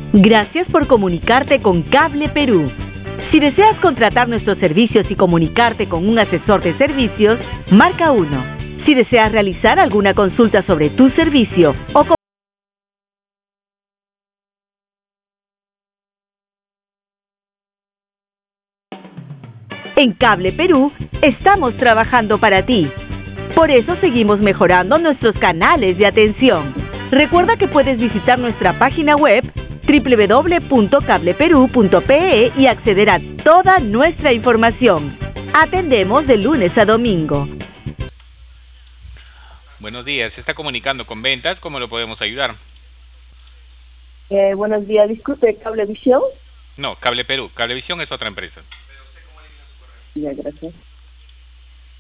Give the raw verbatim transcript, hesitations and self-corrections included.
Gracias por comunicarte con Cable Perú. Si deseas contratar nuestros servicios y comunicarte con un asesor de servicios, marca uno. Si deseas realizar alguna consulta sobre tu servicio o com- En Cable Perú estamos trabajando para ti. Por eso seguimos mejorando nuestros canales de atención. Recuerda que puedes visitar nuestra página web doble u doble u doble u punto cable perú punto pe e y acceder a toda nuestra información. Atendemos de lunes a domingo. Buenos días, se está comunicando con ventas, ¿cómo lo podemos ayudar? Eh, buenos días, disculpe, ¿Cablevisión? No, Cable Perú, Cablevisión es otra empresa. Ya, gracias.